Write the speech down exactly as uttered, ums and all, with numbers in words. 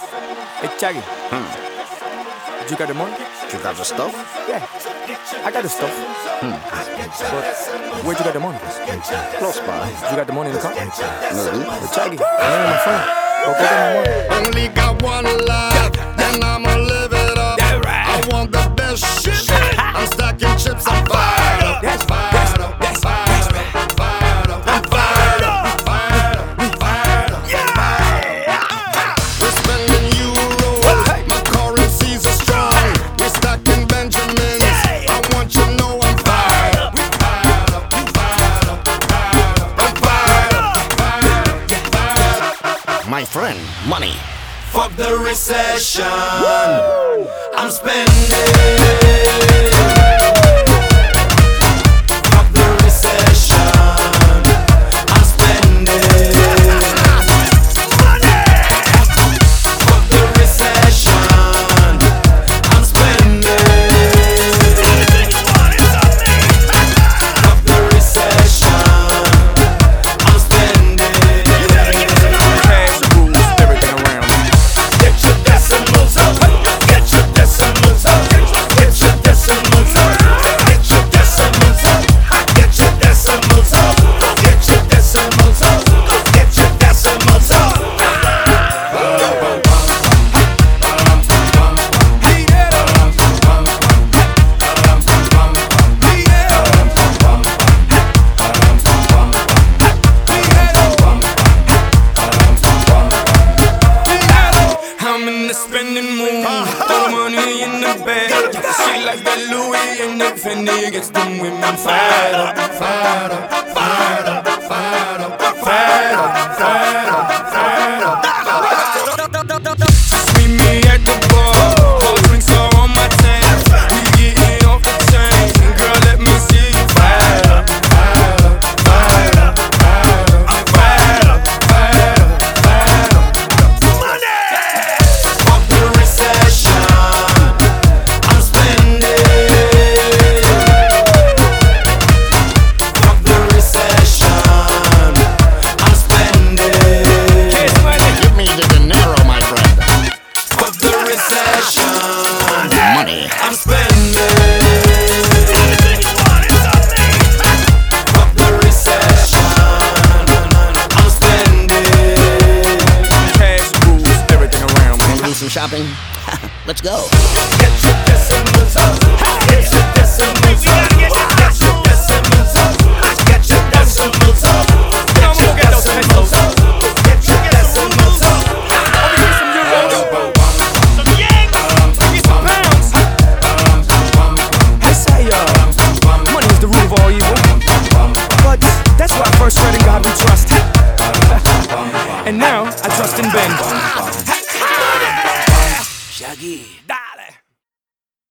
Hey, Chaggy, Hmm. you got the money? You got the stuff? Yeah, I got the stuff. Hmm. But where'd you get the money? Close by. You got the money in the car? Maybe. Hey, Chaggy, I ain't my friend. Go get my money. Only got one life, then I'ma live it up. I want the best shit. I'm stacking chips, I'm fired up. That's Fired up, fired up, fired up, I'm fired up, fired up, fired up. We're spending euros, my currencies are strong. We're stacking Benjamins. I want you to know I'm fired up, fired up, fired up, fired up, I'm fired up, fired up, fired up. My friend, money. Fuck the recession, I'm spending. Fuck the recession, I'm spending. Fuck the recession, I'm spending. Fuck the recession, I'm spending. Cash rules everything around me. Get your decimals up. Get your decimals up. Get your decimals up. Get your decimals up. Get your decimals up. Get your decimals up. Get your decimals up. I'm in the spending mood. Throw money in the bag. She like that Louis and the Fendi gets them women fired up, fired up, fired up, fired up, fired up, fired up, fired up. Just meet me at the bar. Cold drinks are on my tank. We getting off the chain. Girl, let me see you fired up, fired up, fired up, fired up. I'm fired up, fired up, fired up. Fuck the recession, I'm spending. Fuck the recession, I'm spending. Give me the dinero, my friend. Fuck the recession, Money. I'm spending. Fuck the recession, I'm spending. Cash rules everything around me. Wanna do some shopping? Let's go. Get your decimals up. Get your decimals up. Get your decimals up. Get your decimals up. Get your decimals up. Get your decimals up. They say, uh, money is the root of all evil. But that's why I first read in God we trust. And now I trust in Ben. Shaggy.